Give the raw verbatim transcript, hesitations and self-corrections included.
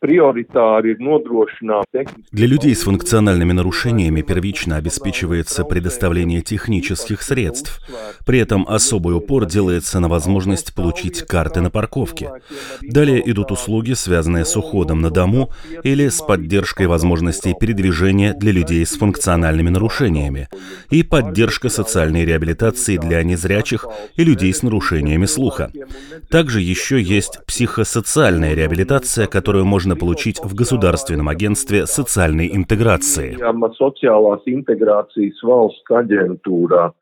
Для людей с функциональными нарушениями первично обеспечивается предоставление технических средств. При этом особый упор делается на возможность получить карты на парковке. Далее идут услуги, связанные с уходом на дому или с поддержкой возможностей передвижения для людей с функциональными нарушениями и поддержка социальной реабилитации для незрячих и людей с нарушениями слуха. Также еще есть психосоциальная реабилитация, которую можно получить в Государственном агентстве социальной интеграции.